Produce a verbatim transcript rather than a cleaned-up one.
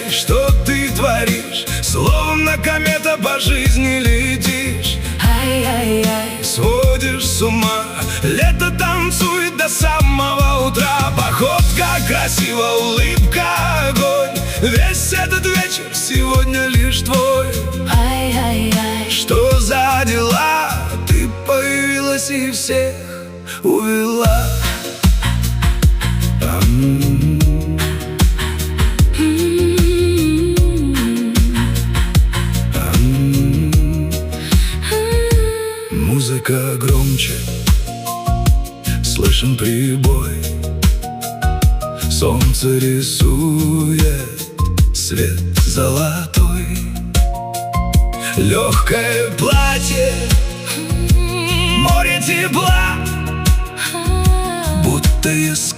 что ты творишь, словно комета по жизни летишь. Ай-яй-яй, сводишь с ума, лето танцует до самого утра. Походка красиво, улыбка огонь, весь этот вечер сегодня лишь твой. ай-яй-яй, Что за дела? Ты появилась и всех увела. Ам. Ам. Музыка громче, слышен прибой, солнце рисует свет золотой. Легкое платье, море тепла, будто из